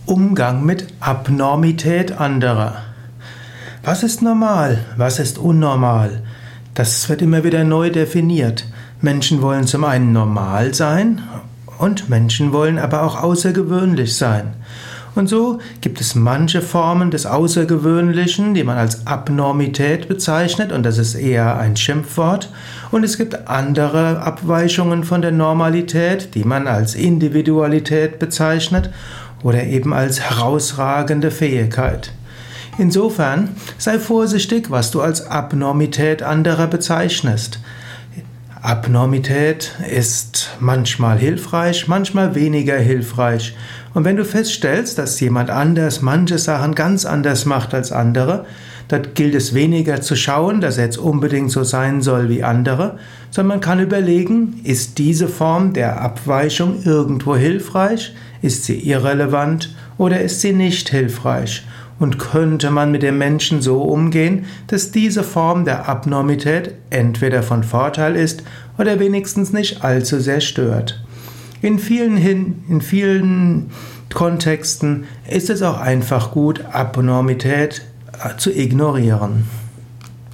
Umgang mit Abnormität anderer. Was ist normal? Was ist unnormal? Das wird immer wieder neu definiert. Menschen wollen zum einen normal sein und Menschen wollen aber auch außergewöhnlich sein. Und so gibt es manche Formen des Außergewöhnlichen, die man als Abnormität bezeichnet, und das ist eher ein Schimpfwort. Und es gibt andere Abweichungen von der Normalität, die man als Individualität bezeichnet oder eben als herausragende Fähigkeit. Insofern sei vorsichtig, was du als Abnormität anderer bezeichnest. Abnormität ist manchmal hilfreich, manchmal weniger hilfreich. Und wenn du feststellst, dass jemand anders manche Sachen ganz anders macht als andere, dann gilt es weniger zu schauen, dass er jetzt unbedingt so sein soll wie andere, sondern man kann überlegen, ist diese Form der Abweichung irgendwo hilfreich, ist sie irrelevant oder ist sie nicht hilfreich? Und könnte man mit dem Menschen so umgehen, dass diese Form der Abnormität entweder von Vorteil ist oder wenigstens nicht allzu sehr stört. In vielen Kontexten ist es auch einfach gut, Abnormität zu ignorieren.